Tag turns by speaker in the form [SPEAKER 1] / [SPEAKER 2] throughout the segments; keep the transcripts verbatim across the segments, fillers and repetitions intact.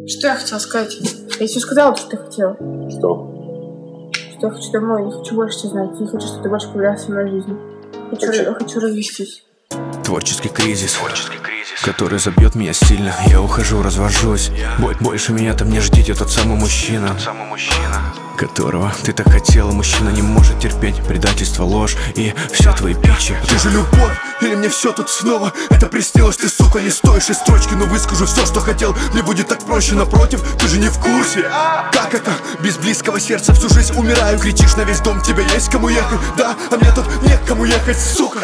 [SPEAKER 1] Что я хотела сказать? Я тебе сказала, что ты хотела.
[SPEAKER 2] Что?
[SPEAKER 1] Что я хочу домой, не хочу больше тебя знать. Не хочу, чтобы ты больше появлялся в моей жизни. Хочу, я хочу развестись.
[SPEAKER 3] Творческий кризис, Творческий кризис, который забьет меня сильно. Я ухожу, развожусь. Боль, больше меня там не ждите, тот самый мужчина, тот самый мужчина, которого ты так хотела. Мужчина не может терпеть предательство, ложь и все твои бичи.
[SPEAKER 4] Ты же любовь, или мне все тут снова это приснилось? Ты, сука, не стоишь и строчки, но выскажу все, что хотел. Мне будет так проще, напротив, ты же не в курсе. Как это? Без близкого сердца всю жизнь умираю. Кричишь на весь дом, тебе есть кому ехать? Да, а мне тут нет кому ехать, сука.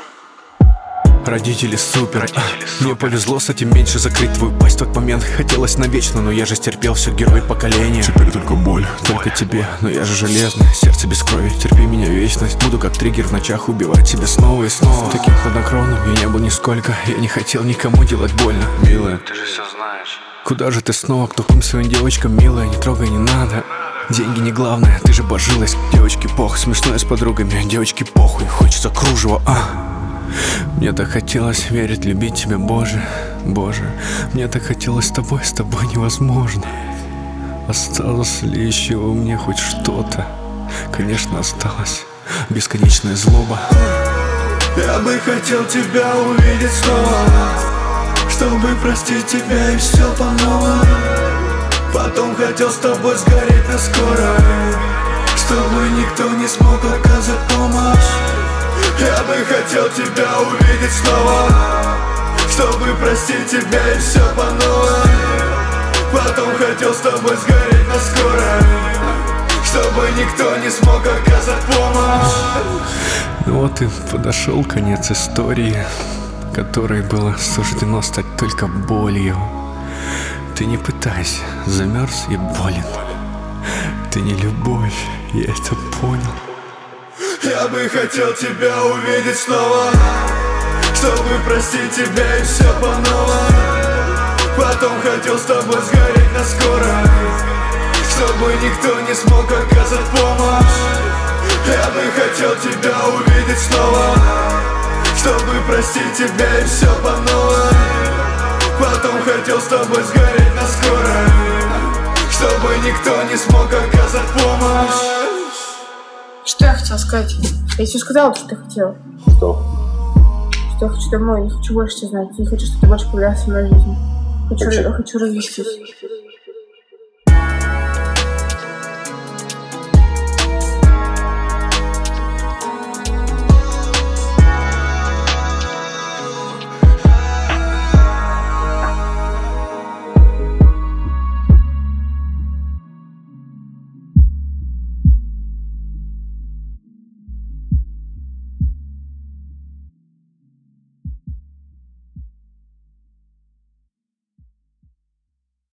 [SPEAKER 3] Родители супер, Родители а, мне повезло с этим меньше закрыть твою пасть. В тот момент хотелось навечно, но я же стерпел, все, герой поколения.
[SPEAKER 4] Теперь только боль,
[SPEAKER 3] только боль, тебе, но я же железный. Сердце без крови, терпи меня вечность. Буду как триггер в ночах убивать себя снова и снова. Таким хладнокровным я не был нисколько. Я не хотел никому делать больно, милая.
[SPEAKER 2] Ты же все знаешь.
[SPEAKER 3] Куда же ты снова, к тупым своим девочкам, милая? Не трогай, не надо. Деньги не главное, ты же божилась. Девочки пох, смешное с подругами. Девочки похуй, хочется кружева, а. Мне так хотелось верить, любить тебя, Боже, Боже. Мне так хотелось с тобой, с тобой невозможно. Осталось ли еще у меня хоть что-то? Конечно, осталось. Бесконечная злоба.
[SPEAKER 4] Я бы хотел тебя увидеть снова, чтобы простить тебя и все по новой. Потом хотел с тобой сгореть на скорой, чтобы никто не смог оказать помощь. Я бы хотел тебя увидеть снова, чтобы простить тебя и все по новой. Потом хотел с тобой сгореть на скорой, чтобы никто не смог оказать помощь.
[SPEAKER 3] Ну вот и подошел конец истории, которой было суждено стать только болью. Ты не пытайся, замерз и болен. Ты не любовь, я это понял.
[SPEAKER 4] Я бы хотел тебя увидеть снова, чтобы простить тебя и все по новой. Потом хотел с тобой сгореть на скорой, чтобы никто не смог оказать помощь. Я бы хотел тебя увидеть снова, чтобы простить тебя и все по новой. Потом хотел с тобой сгореть на скорой, чтобы никто не смог оказать помощь.
[SPEAKER 1] Что я хотела сказать? Я тебе сказала, что ты хотела.
[SPEAKER 2] Что?
[SPEAKER 1] Что я хочу домой, не хочу больше тебя знать. Не хочу, чтобы ты больше появлялся в моей жизни. Хочу, хочу развестись.